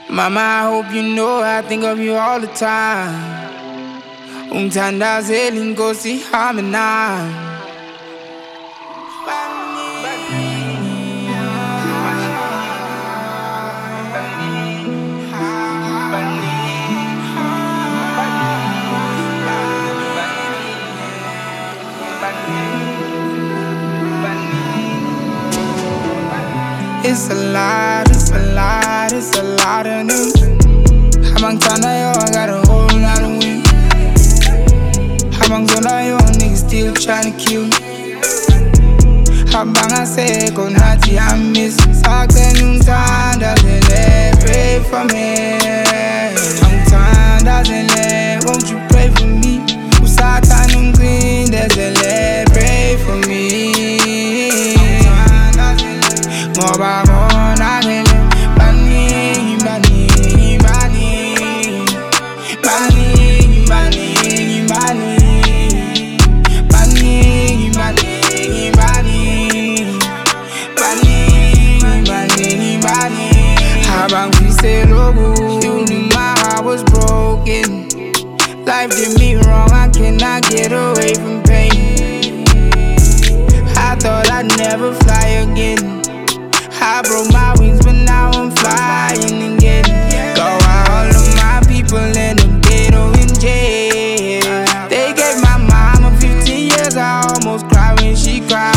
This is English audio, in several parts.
Mama, I hope you know I think of you all the time. Umthandaze inkosi hamba nami. It's a lot, it's a lot, it's a lot of them. Habang sana yo, I got a whole lot of wind. Habang zona yo, niggas still tryna kill me. Habang aseko nathi I miss. Sakten umthandazele, pray for me. Umthandazele, won't you pray for me? Usathan umcindezele, pray for me. Ngoba konakele baningi baningi baningi baningi baningi baningi baningi baningi baningi baningi baningi baningi. Habang fiselogu, you knew my heart was broken. Life did me wrong, I cannot get away from pain. I thought I'd never fly again. I broke my wings, but now I'm flying again. Go out, all of my people end up dead or in jail. They gave my mama 15 years, I almost cried when she cried.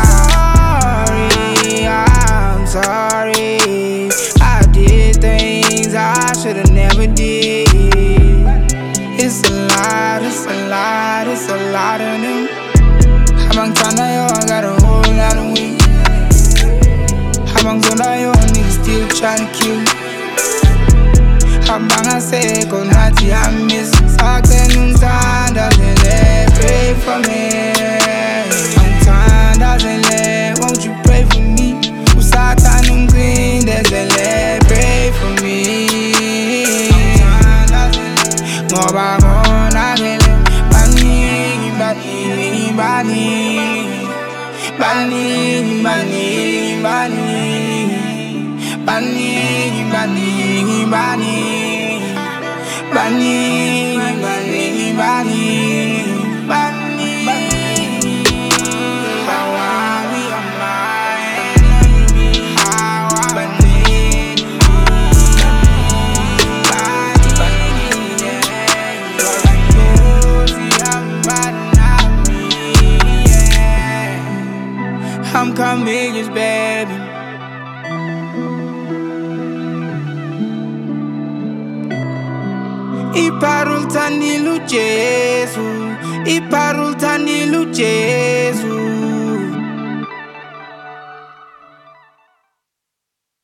Sorry, I'm sorry. I did things I should've never did. It's a lot, it's a lot, it's a lot of them. Habang sana yo, I got a whole lot of wings. Habang zona yo, niggas still tryna kill me. Habang aseko nathi I miss. Sakten umthandazele, pray for me. Umthandazele, won't you pray for me? Usathan umcindezele, pray for me. Ngoba konakele baningi baningi baningi baningi baningi baningi baningi baningi baningi baningi baningi baningi. How are we on my enemy? How are baningi baningi yeah. Cause I know see I'm bad me yeah. I'm Chameleon's baby. Iparul tandilu Jesu, Iparul tandilu Jesu.